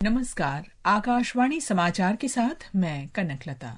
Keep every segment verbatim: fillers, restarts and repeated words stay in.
नमस्कार, आकाशवाणी समाचार के साथ मैं कनकलता।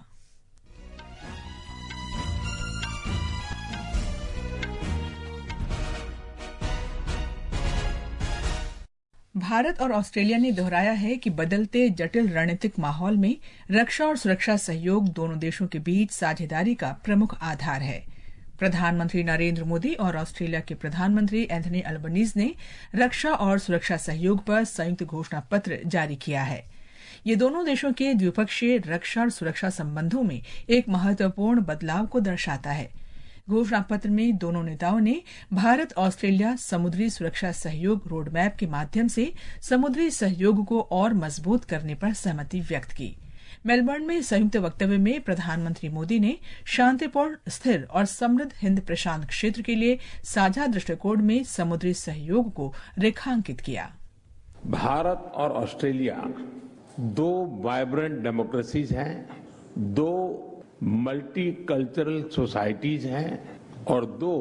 भारत और ऑस्ट्रेलिया ने दोहराया है कि बदलते जटिल रणनीतिक माहौल में रक्षा और सुरक्षा सहयोग दोनों देशों के बीच साझेदारी का प्रमुख आधार है। प्रधानमंत्री नरेंद्र मोदी और ऑस्ट्रेलिया के प्रधानमंत्री एंथनी अल्बनीज ने रक्षा और सुरक्षा सहयोग पर संयुक्त घोषणा पत्र जारी किया है। ये दोनों देशों के द्विपक्षीय रक्षा और सुरक्षा संबंधों में एक महत्वपूर्ण बदलाव को दर्शाता है। घोषणा पत्र में दोनों नेताओं ने भारत ऑस्ट्रेलिया समुद्री सुरक्षा सहयोग रोडमैप के माध्यम से समुद्री सहयोग को और मजबूत करने पर सहमति व्यक्त की। मेलबर्न में संयुक्त वक्तव्य में प्रधानमंत्री मोदी ने शांतिपूर्ण, स्थिर और समृद्ध हिंद प्रशांत क्षेत्र के लिए साझा दृष्टिकोण में समुद्री सहयोग को रेखांकित किया। भारत और ऑस्ट्रेलिया दो वाइब्रेंट डेमोक्रेसीज हैं, दो मल्टी कल्चरल सोसाइटीज हैं और दो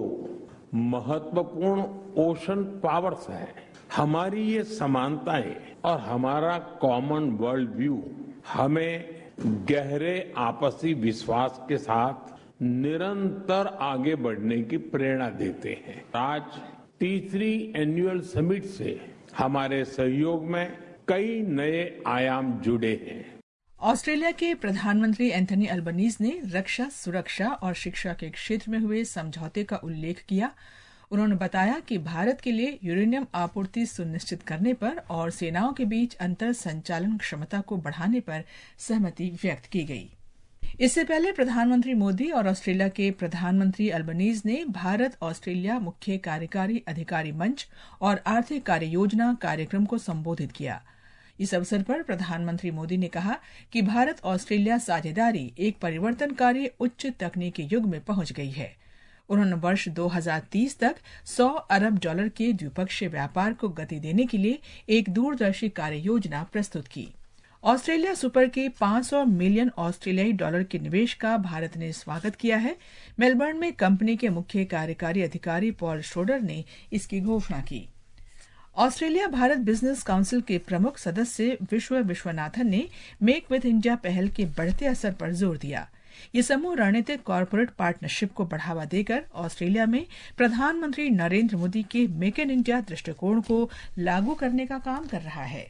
महत्वपूर्ण ओशन पावर्स हैं। हमारी ये समानताएं और हमारा कॉमन वर्ल्ड व्यू हमें गहरे आपसी विश्वास के साथ निरंतर आगे बढ़ने की प्रेरणा देते हैं। आज तीसरी एनुअल समिट से हमारे सहयोग में कई नए आयाम जुड़े हैं। ऑस्ट्रेलिया के प्रधानमंत्री एंथनी अल्बनीज ने रक्षा, सुरक्षा और शिक्षा के क्षेत्र में हुए समझौते का उल्लेख किया। उन्होंने बताया कि भारत के लिए यूरेनियम आपूर्ति सुनिश्चित करने पर और सेनाओं के बीच अंतर संचालन क्षमता को बढ़ाने पर सहमति व्यक्त की गई। इससे पहले प्रधानमंत्री मोदी और ऑस्ट्रेलिया के प्रधानमंत्री अल्बनीज ने भारत ऑस्ट्रेलिया मुख्य कार्यकारी अधिकारी मंच और आर्थिक कार्य योजना कार्यक्रम को संबोधित किया। इस अवसर पर प्रधानमंत्री मोदी ने कहा कि भारत ऑस्ट्रेलिया साझेदारी एक परिवर्तनकारी उच्च तकनीकी युग में पहुंच गई है। उन्होंने वर्ष दो हज़ार तीस तक सौ अरब डॉलर के द्विपक्षीय व्यापार को गति देने के लिए एक दूरदर्शी कार्य योजना प्रस्तुत की। ऑस्ट्रेलिया सुपर के पांच सौ मिलियन ऑस्ट्रेलियाई डॉलर के निवेश का भारत ने स्वागत किया है। मेलबर्न में कंपनी के मुख्य कार्यकारी अधिकारी पॉल श्रोडर ने इसकी घोषणा की। ऑस्ट्रेलिया भारत बिजनेस काउंसिल के प्रमुख सदस्य विश्व विश्वनाथन ने मेक विथ इंडिया पहल के बढ़ते असर पर जोर दिया। ये समूह रणनीतिक कॉरपोरेट पार्टनरशिप को बढ़ावा देकर ऑस्ट्रेलिया में प्रधानमंत्री नरेंद्र मोदी के मेक इन इंडिया दृष्टिकोण को लागू करने का काम कर रहा है।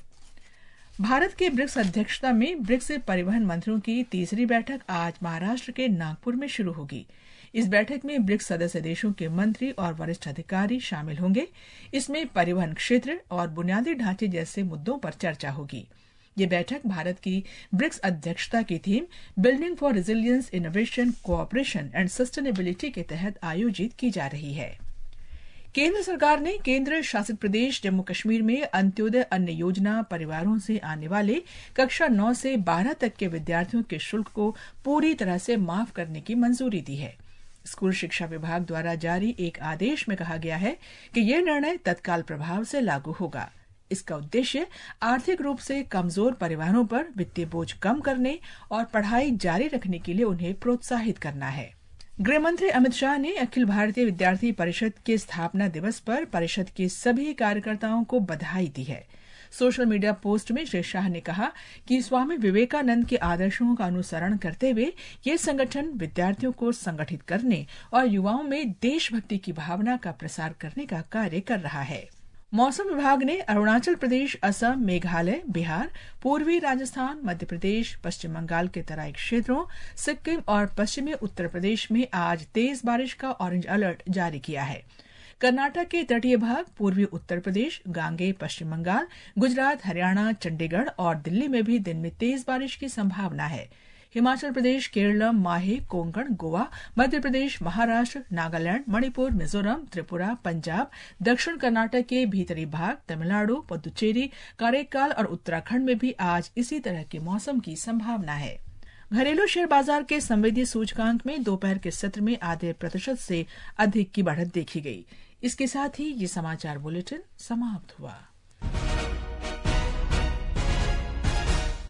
भारत के ब्रिक्स अध्यक्षता में ब्रिक्स परिवहन मंत्रियों की तीसरी बैठक आज महाराष्ट्र के नागपुर में शुरू होगी। इस बैठक में ब्रिक्स सदस्य देशों के मंत्री और वरिष्ठ अधिकारी शामिल होंगे। इसमें परिवहन क्षेत्र और बुनियादी ढांचे जैसे मुद्दों पर चर्चा होगी। ये बैठक भारत की ब्रिक्स अध्यक्षता की theme building for resilience, innovation, cooperation and sustainability के तहत आयोजित की जा रही है। केंद्र सरकार ने केंद्र शासित प्रदेश जम्मू कश्मीर में अंत्योदय अन्न योजना परिवारों से आने वाले कक्षा नौ से बारह तक के विद्यार्थियों के शुल्क को पूरी तरह से माफ करने की मंजूरी दी है। स्कूल शिक्षा विभाग द्वारा जारी एक आदेश में कहा गया है कि यह निर्णय तत्काल प्रभाव से लागू होगा। इसका उद्देश्य आर्थिक रूप से कमजोर परिवारों पर वित्तीय बोझ कम करने और पढ़ाई जारी रखने के लिए उन्हें प्रोत्साहित करना है। गृह मंत्री अमित शाह ने अखिल भारतीय विद्यार्थी परिषद के स्थापना दिवस पर परिषद के सभी कार्यकर्ताओं को बधाई दी है। सोशल मीडिया पोस्ट में श्री शाह ने कहा कि स्वामी विवेकानंद के आदर्शों का अनुसरण करते हुए ये संगठन विद्यार्थियों को संगठित करने और युवाओं में देशभक्ति की भावना का प्रसार करने का कार्य कर रहा है। मौसम विभाग ने अरुणाचल प्रदेश, असम, मेघालय, बिहार, पूर्वी राजस्थान, मध्य प्रदेश, पश्चिम बंगाल के तराई क्षेत्रों, सिक्किम और पश्चिमी उत्तर प्रदेश में आज तेज बारिश का ऑरेंज अलर्ट जारी किया है। कर्नाटक के तटीय भाग, पूर्वी उत्तर प्रदेश, गांगे, पश्चिम बंगाल, गुजरात, हरियाणा, चंडीगढ़ और दिल्ली में भी दिन में तेज बारिश की संभावना है। हिमाचल प्रदेश, केरलम, माहे, कोंकण, गोवा, मध्य प्रदेश, महाराष्ट्र, नागालैंड, मणिपुर, मिजोरम, त्रिपुरा, पंजाब, दक्षिण कर्नाटक के भीतरी भाग, तमिलनाडु, पुदुचेरी, कारेकाल और उत्तराखंड में भी आज इसी तरह के मौसम की संभावना है। घरेलू शेयर बाजार के संवेदी सूचकांक में दोपहर के सत्र में आधे प्रतिशत से अधिक की बढ़त देखी गई। इसके साथ ही ये समाचार बुलेटिन समाप्त हुआ।